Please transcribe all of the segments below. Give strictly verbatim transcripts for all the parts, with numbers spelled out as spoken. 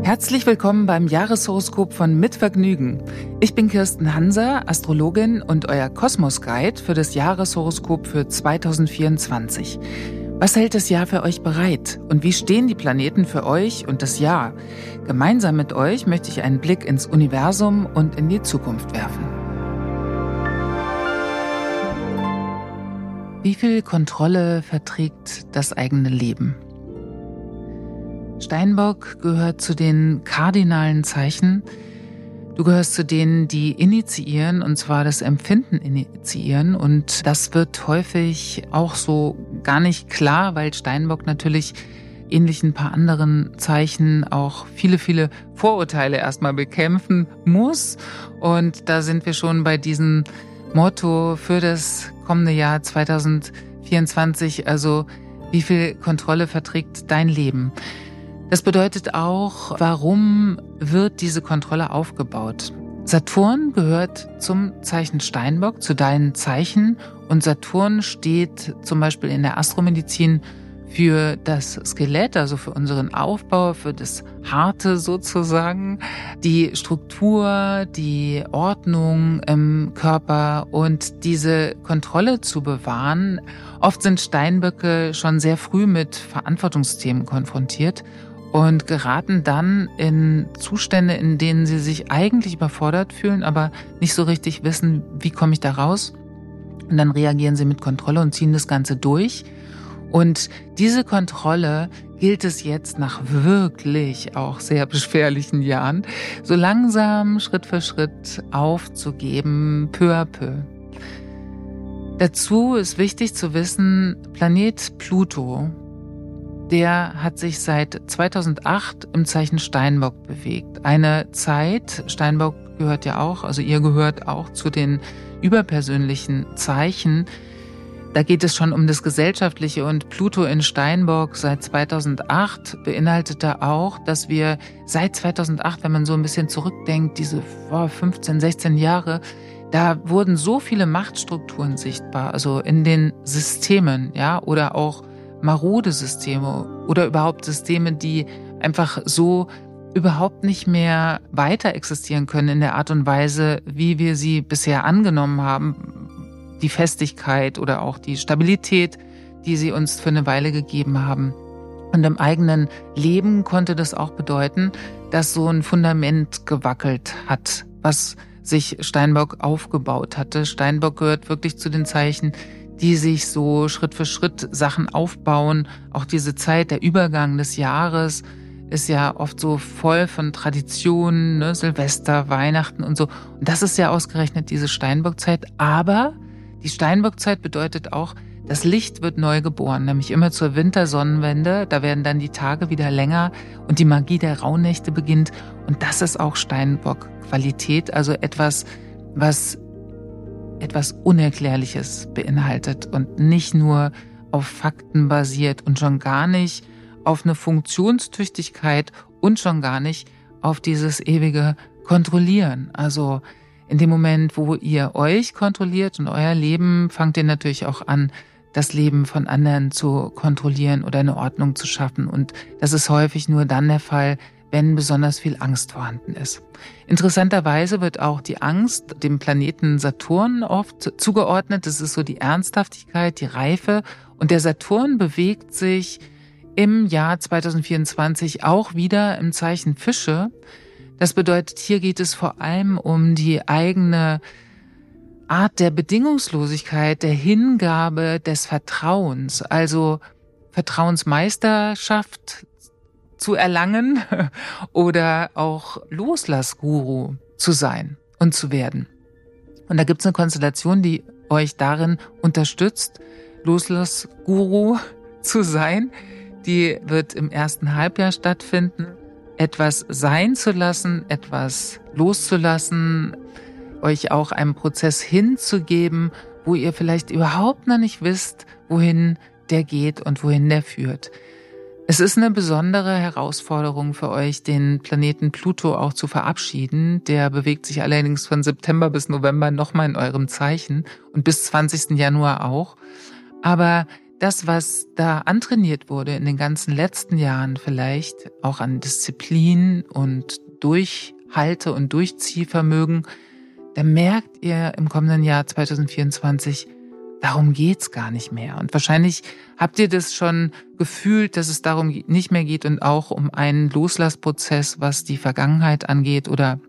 Herzlich willkommen beim Jahreshoroskop von Mit Vergnügen. Ich bin Kirsten Hanser, Astrologin und euer Kosmos-Guide für das Jahreshoroskop für zwanzig vierundzwanzig. Was hält das Jahr für euch bereit? Und wie stehen die Planeten für euch und das Jahr? Gemeinsam mit euch möchte ich einen Blick ins Universum und in die Zukunft werfen. Wie viel Kontrolle verträgt das eigene Leben? Steinbock gehört zu den kardinalen Zeichen. Du gehörst zu denen, die initiieren, und zwar das Empfinden initiieren. Und das wird häufig auch so gar nicht klar, weil Steinbock natürlich ähnlich ein paar anderen Zeichen auch viele, viele Vorurteile erstmal bekämpfen muss. Und da sind wir schon bei diesem Motto für das kommende Jahr zwanzig vierundzwanzig. Also, wie viel Kontrolle verträgt dein Leben? Das bedeutet auch, warum wird diese Kontrolle aufgebaut? Saturn gehört zum Zeichen Steinbock, zu deinen Zeichen. Und Saturn steht zum Beispiel in der Astromedizin für das Skelett, also für unseren Aufbau, für das Harte sozusagen, die Struktur, die Ordnung im Körper und diese Kontrolle zu bewahren. Oft sind Steinböcke schon sehr früh mit Verantwortungsthemen konfrontiert und geraten dann in Zustände, in denen sie sich eigentlich überfordert fühlen, aber nicht so richtig wissen, wie komme ich da raus. Und dann reagieren sie mit Kontrolle und ziehen das Ganze durch. Und diese Kontrolle gilt es jetzt nach wirklich auch sehr beschwerlichen Jahren so langsam Schritt für Schritt aufzugeben, peu à peu. Dazu ist wichtig zu wissen, Planet Pluto, der hat sich seit zweitausendacht im Zeichen Steinbock bewegt. Eine Zeit, Steinbock gehört ja auch, also ihr gehört auch zu den überpersönlichen Zeichen. Da geht es schon um das Gesellschaftliche, und Pluto in Steinbock seit zweitausendacht beinhaltete auch, dass wir seit zweitausendacht, wenn man so ein bisschen zurückdenkt, diese fünfzehn, sechzehn Jahre, da wurden so viele Machtstrukturen sichtbar, also in den Systemen, ja, oder auch marode Systeme oder überhaupt Systeme, die einfach so überhaupt nicht mehr weiter existieren können in der Art und Weise, wie wir sie bisher angenommen haben. Die Festigkeit oder auch die Stabilität, die sie uns für eine Weile gegeben haben. Und im eigenen Leben konnte das auch bedeuten, dass so ein Fundament gewackelt hat, was sich Steinbock aufgebaut hatte. Steinbock gehört wirklich zu den Zeichen, die sich so Schritt für Schritt Sachen aufbauen. Auch diese Zeit, der Übergang des Jahres ist ja oft so voll von Traditionen, ne? Silvester, Weihnachten und so. Und das ist ja ausgerechnet diese Steinbock-Zeit. Aber die Steinbock-Zeit bedeutet auch, das Licht wird neu geboren, nämlich immer zur Wintersonnenwende. Da werden dann die Tage wieder länger und die Magie der Rauhnächte beginnt. Und das ist auch Steinbock-Qualität, also etwas, was etwas Unerklärliches beinhaltet und nicht nur auf Fakten basiert und schon gar nicht auf eine Funktionstüchtigkeit und schon gar nicht auf dieses ewige Kontrollieren. Also in dem Moment, wo ihr euch kontrolliert und euer Leben, fangt ihr natürlich auch an, das Leben von anderen zu kontrollieren oder eine Ordnung zu schaffen. Und das ist häufig nur dann der Fall, wenn besonders viel Angst vorhanden ist. Interessanterweise wird auch die Angst dem Planeten Saturn oft zugeordnet. Das ist so die Ernsthaftigkeit, die Reife. Und der Saturn bewegt sich im Jahr zwanzig vierundzwanzig auch wieder im Zeichen Fische. Das bedeutet, hier geht es vor allem um die eigene Art der Bedingungslosigkeit, der Hingabe, des Vertrauens. Also Vertrauensmeisterschaft zu erlangen oder auch Loslassguru zu sein und zu werden. Und da gibt es eine Konstellation, die euch darin unterstützt, Loslassguru zu sein. Die wird im ersten Halbjahr stattfinden. Etwas sein zu lassen, etwas loszulassen, euch auch einem Prozess hinzugeben, wo ihr vielleicht überhaupt noch nicht wisst, wohin der geht und wohin der führt. Es ist eine besondere Herausforderung für euch, den Planeten Pluto auch zu verabschieden. Der bewegt sich allerdings von September bis November nochmal in eurem Zeichen und bis zwanzigsten Januar auch. Aber das, was da antrainiert wurde in den ganzen letzten Jahren vielleicht, auch an Disziplin und Durchhalte- und Durchziehvermögen, da merkt ihr im kommenden Jahr zwanzig vierundzwanzig, darum geht's gar nicht mehr. Und wahrscheinlich habt ihr das schon gefühlt, dass es darum nicht mehr geht und auch um einen Loslassprozess, was die Vergangenheit angeht oder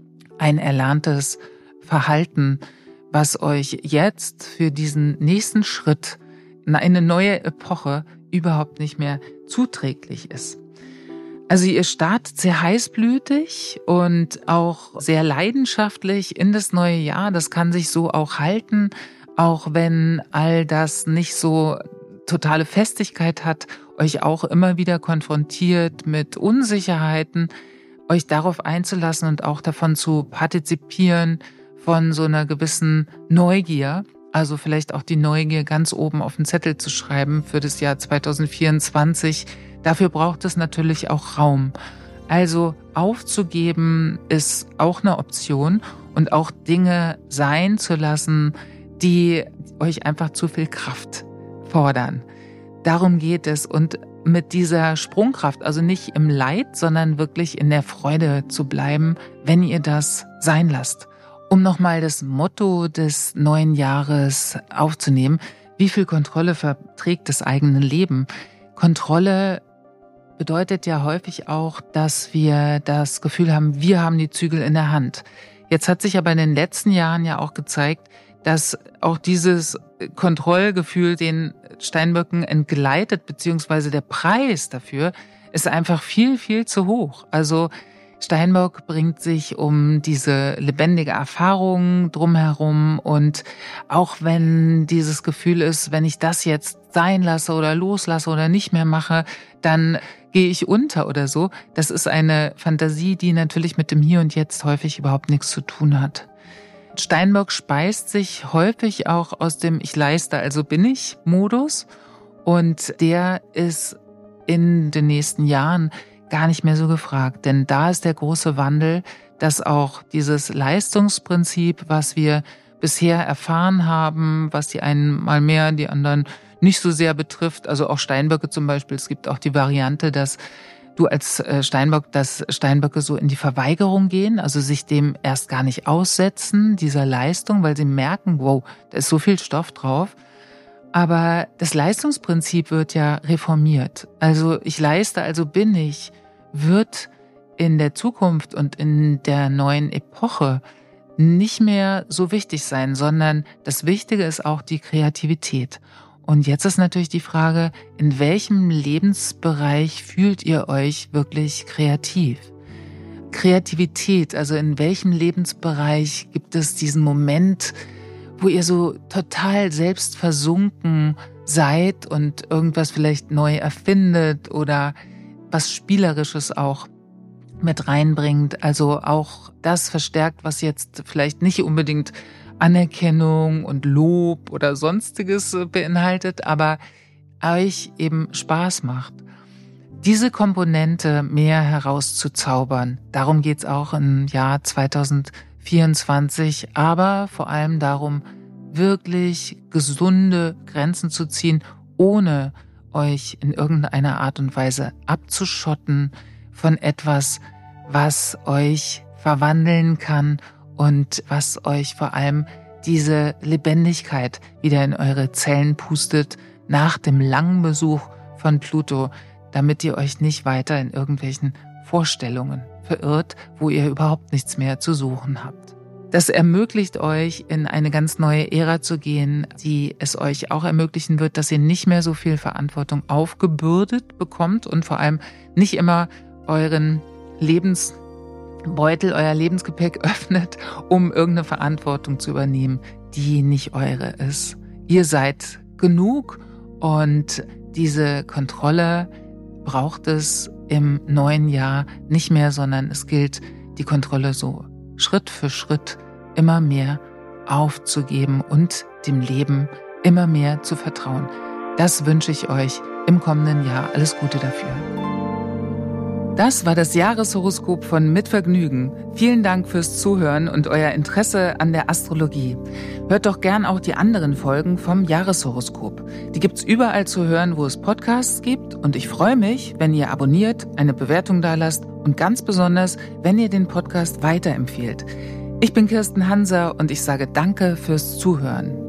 ein erlerntes Verhalten, was euch jetzt für diesen nächsten Schritt in eine neue Epoche überhaupt nicht mehr zuträglich ist. Also ihr startet sehr heißblütig und auch sehr leidenschaftlich in das neue Jahr. Das kann sich so auch halten, auch wenn all das nicht so totale Festigkeit hat, euch auch immer wieder konfrontiert mit Unsicherheiten, euch darauf einzulassen und auch davon zu partizipieren, von so einer gewissen Neugier. Also vielleicht auch die Neugier ganz oben auf den Zettel zu schreiben für das Jahr zwanzig vierundzwanzig. Dafür braucht es natürlich auch Raum. Also aufzugeben ist auch eine Option und auch Dinge sein zu lassen, die euch einfach zu viel Kraft fordern. Darum geht es und mit dieser Sprungkraft, also nicht im Leid, sondern wirklich in der Freude zu bleiben, wenn ihr das sein lasst. Um nochmal das Motto des neuen Jahres aufzunehmen, wie viel Kontrolle verträgt das eigene Leben? Kontrolle bedeutet ja häufig auch, dass wir das Gefühl haben, wir haben die Zügel in der Hand. Jetzt hat sich aber in den letzten Jahren ja auch gezeigt, dass auch dieses Kontrollgefühl den Steinböcken entgleitet, beziehungsweise der Preis dafür ist einfach viel, viel zu hoch. Also Steinbock bringt sich um diese lebendige Erfahrung drumherum und auch wenn dieses Gefühl ist, wenn ich das jetzt sein lasse oder loslasse oder nicht mehr mache, dann gehe ich unter oder so. Das ist eine Fantasie, die natürlich mit dem Hier und Jetzt häufig überhaupt nichts zu tun hat. Steinbock speist sich häufig auch aus dem Ich leiste, also bin ich Modus und der ist in den nächsten Jahren gar nicht mehr so gefragt, denn da ist der große Wandel, dass auch dieses Leistungsprinzip, was wir bisher erfahren haben, was die einen mal mehr, die anderen nicht so sehr betrifft, also auch Steinböcke zum Beispiel, es gibt auch die Variante, dass du als Steinbock, dass Steinböcke so in die Verweigerung gehen, also sich dem erst gar nicht aussetzen, dieser Leistung, weil sie merken, wow, da ist so viel Stoff drauf. Aber das Leistungsprinzip wird ja reformiert. Also ich leiste, also bin ich, wird in der Zukunft und in der neuen Epoche nicht mehr so wichtig sein, sondern das Wichtige ist auch die Kreativität. Und jetzt ist natürlich die Frage, in welchem Lebensbereich fühlt ihr euch wirklich kreativ? Kreativität, also in welchem Lebensbereich gibt es diesen Moment, wo ihr so total selbstversunken seid und irgendwas vielleicht neu erfindet oder was Spielerisches auch mit reinbringt. Also auch das verstärkt, was jetzt vielleicht nicht unbedingt Anerkennung und Lob oder Sonstiges beinhaltet, aber euch eben Spaß macht. Diese Komponente mehr herauszuzaubern, darum geht's auch im Jahr zwanzig vierundzwanzig, aber vor allem darum, wirklich gesunde Grenzen zu ziehen, ohne euch in irgendeiner Art und Weise abzuschotten von etwas, was euch verwandeln kann und was euch vor allem diese Lebendigkeit wieder in eure Zellen pustet nach dem langen Besuch von Pluto, damit ihr euch nicht weiter in irgendwelchen Vorstellungen verirrt, wo ihr überhaupt nichts mehr zu suchen habt. Das ermöglicht euch, in eine ganz neue Ära zu gehen, die es euch auch ermöglichen wird, dass ihr nicht mehr so viel Verantwortung aufgebürdet bekommt und vor allem nicht immer euren Lebensbeutel, euer Lebensgepäck öffnet, um irgendeine Verantwortung zu übernehmen, die nicht eure ist. Ihr seid genug und diese Kontrolle braucht es im neuen Jahr nicht mehr, sondern es gilt, die Kontrolle so Schritt für Schritt immer mehr aufzugeben und dem Leben immer mehr zu vertrauen. Das wünsche ich euch im kommenden Jahr. Alles Gute dafür. Das war das Jahreshoroskop von Mit Vergnügen. Vielen Dank fürs Zuhören und euer Interesse an der Astrologie. Hört doch gern auch die anderen Folgen vom Jahreshoroskop. Die gibt's überall zu hören, wo es Podcasts gibt. Und ich freue mich, wenn ihr abonniert, eine Bewertung dalasst und ganz besonders, wenn ihr den Podcast weiterempfehlt. Ich bin Kirsten Hanser und ich sage Danke fürs Zuhören.